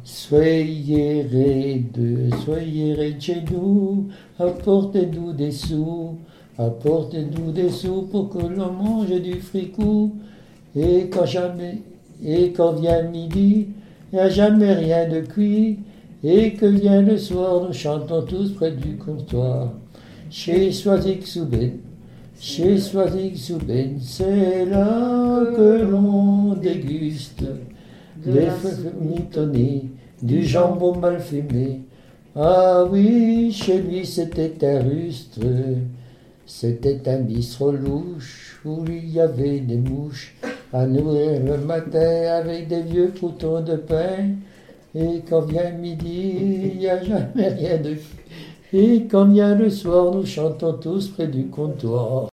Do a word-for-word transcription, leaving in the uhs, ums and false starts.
Soyez raides, soyez raides chez nous, apportez-nous des sous, apportez-nous des sous pour que l'on mange du fricot. Et quand jamais, et quand vient midi, il n'y a jamais rien de cuit. Et que vient le soir, nous chantons tous près du comptoir. Chez Soisig-Souben, chez Soisig-Souben, c'est là que l'on déguste des feux mitonnés, du jambon mal fumé. Ah oui, chez lui c'était un rustre, c'était un bistrot louche où il y avait des mouches à nourrir le matin avec des vieux croutons de pain. Et quand vient midi, il n'y a jamais rien de... Et quand vient le soir, nous chantons tous près du comptoir.